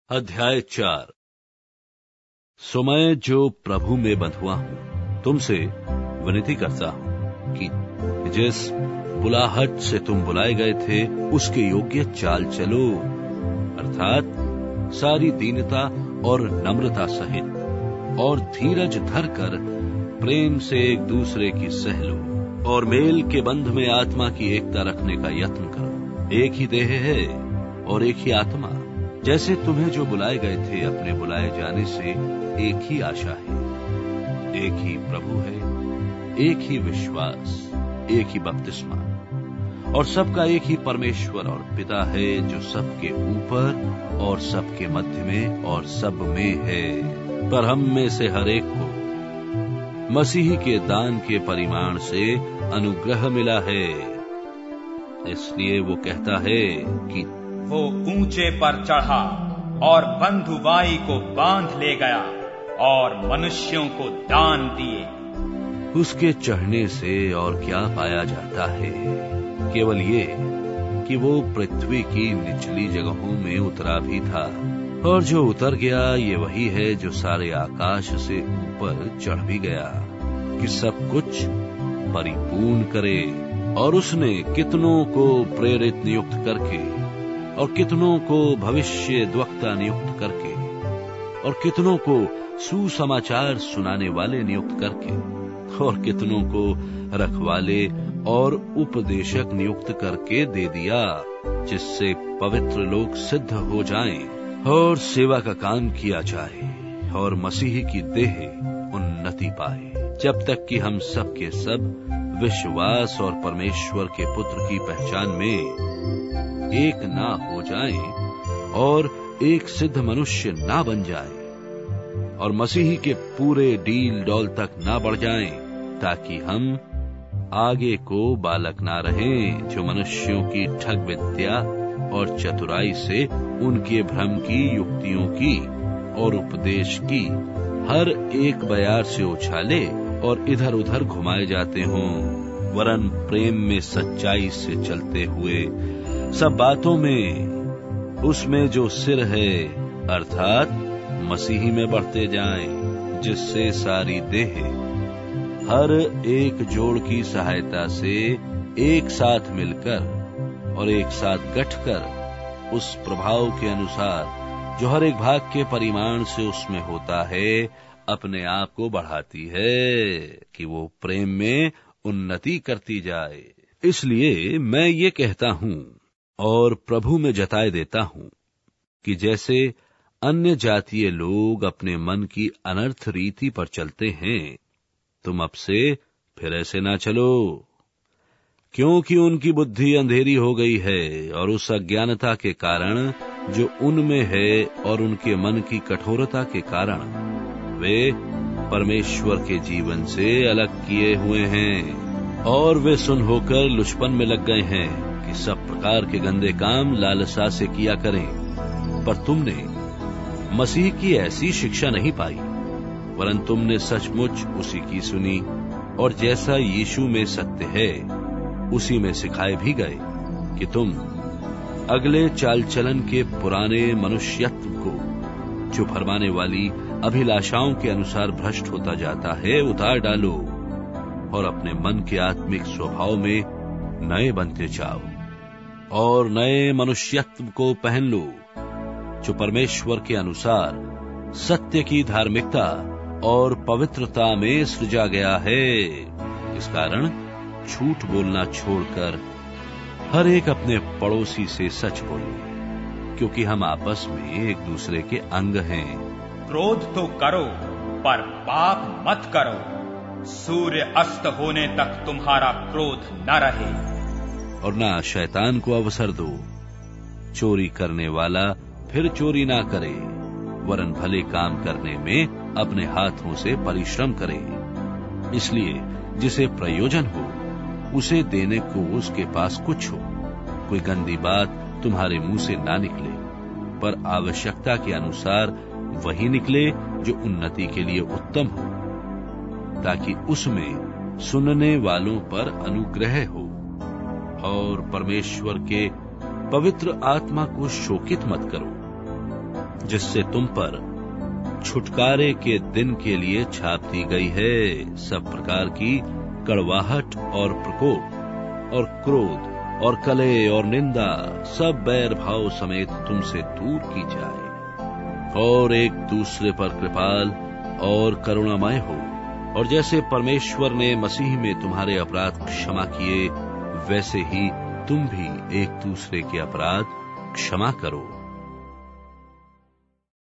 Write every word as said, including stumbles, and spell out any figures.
अध्याय चार। सो मैं जो प्रभु में बंधुआ हूं तुमसे विनती करता हूं कि जिस बुलाहट से तुम बुलाए गए थे उसके योग्य चाल चलो, अर्थात सारी दीनता और नम्रता सहित, और धीरज धरकर प्रेम से एक दूसरे की सह लो, और मेल के बंध में आत्मा की एकता रखने का यत्न करो। एक ही देह है और एक ही आत्मा, जैसे तुम्हें जो बुलाए गए थे अपने बुलाए जाने से एक ही आशा है, एक ही प्रभु है, एक ही विश्वास, एक ही बपतिस्मा, और सबका एक ही परमेश्वर और पिता है, जो सबके ऊपर और सबके मध्य में और सब में है। पर हम में से हर एक को मसीह के दान के परिमाण से अनुग्रह मिला है। इसलिए वो कहता है कि वो ऊंचे पर चढ़ा और बंधुवाई को बांध ले गया और मनुष्यों को दान दिए। उसके चढ़ने से और क्या पाया जाता है? केवल ये कि वो पृथ्वी की निचली जगहों में उतरा भी था, और जो उतर गया ये वही है जो सारे आकाश से ऊपर चढ़ भी गया कि सब कुछ परिपूर्ण करे। और उसने कितनों को प्रेरित नियुक्त करके, और कितनों को भविष्य द्वक्ता नियुक्त करके, और कितनों को सुसमाचार सुनाने वाले नियुक्त करके, और कितनों को रखवाले और उपदेशक नियुक्त करके दे दिया, जिससे पवित्र लोग सिद्ध हो जाएं और सेवा का काम किया जाए और मसीह की देह उन्नति पाए, जब तक कि हम सब के सब विश्वास और परमेश्वर के पुत्र की पहचान में एक ना हो जाएं और एक सिद्ध मनुष्य ना बन जाएं, और मसीह के पूरे डील डौल तक ना बढ़ जाएं, ताकि हम आगे को बालक ना रहें, जो मनुष्यों की ठग विद्या और चतुराई से उनके भ्रम की, युक्तियों की और उपदेश की हर एक बयार से उछाले और इधर उधर घुमाए जाते हों, वरन प्रेम में सच्चाई से चलते हुए सब बातों में उसमें जो सिर है अर्थात मसीह में बढ़ते जाएं, जिससे सारी देह हर एक जोड़ की सहायता से एक साथ मिलकर और एक साथ गठकर उस प्रभाव के अनुसार जो हर एक भाग के परिमाण से उसमें होता है, अपने आप को बढ़ाती है कि वो प्रेम में उन्नति करती जाए। इसलिए मैं ये कहता हूं और प्रभु में जताए देता हूं कि जैसे अन्य जातीय लोग अपने मन की अनर्थ रीति पर चलते हैं, तुम अब से फिर ऐसे ना चलो, क्योंकि उनकी बुद्धि अंधेरी हो गई है, और उस अज्ञानता के कारण जो उनमें है और उनके मन की कठोरता के कारण वे परमेश्वर के जीवन से अलग किए हुए हैं, और वे सुन होकर लुचपन में लग गए हैं कि सब प्रकार के गंदे काम लालसा से किया करें। पर तुमने मसीह की ऐसी शिक्षा नहीं पाई, वरन तुमने सचमुच उसी की सुनी, और जैसा यीशु में सत्य है उसी में सिखाए भी गए कि तुम अगले चाल चलन के पुराने मनुष्यत्व को, जो फरमाने वाली अभिलाषाओं के अनुसार भ्रष्ट होता जाता है, उतार डालो, और अपने मन के आत्मिक स्वभाव में नए बनते जाओ, और नए मनुष्यत्व को पहन लो, जो परमेश्वर के अनुसार सत्य की धार्मिकता और पवित्रता में सृजा गया है। इस कारण झूठ बोलना छोड़कर हर एक अपने पड़ोसी से सच बोले, क्योंकि हम आपस में एक दूसरे के अंग हैं। क्रोध तो करो पर पाप मत करो, सूर्य अस्त होने तक तुम्हारा क्रोध न रहे, और ना शैतान को अवसर दो। चोरी करने वाला फिर चोरी ना करे, वरन भले काम करने में अपने हाथों से परिश्रम करे, इसलिए जिसे प्रयोजन हो उसे देने को उसके पास कुछ हो। कोई गंदी बात तुम्हारे मुंह से ना निकले, पर आवश्यकता के अनुसार वही निकले जो उन्नति के लिए उत्तम हो, ताकि उसमें सुनने वालों पर अनुग्रह हो। और परमेश्वर के पवित्र आत्मा को शोकित मत करो, जिससे तुम पर छुटकारे के दिन के लिए छाप दी गई है। सब प्रकार की कड़वाहट और प्रकोप और क्रोध और कलह और निंदा सब बैर भाव समेत तुमसे दूर की जाए और एक दूसरे पर कृपाल और करुणामय हो। और जैसे परमेश्वर ने मसीह में तुम्हारे अपराध क्षमा किए, वैसे ही तुम भी एक दूसरे के अपराध क्षमा करो।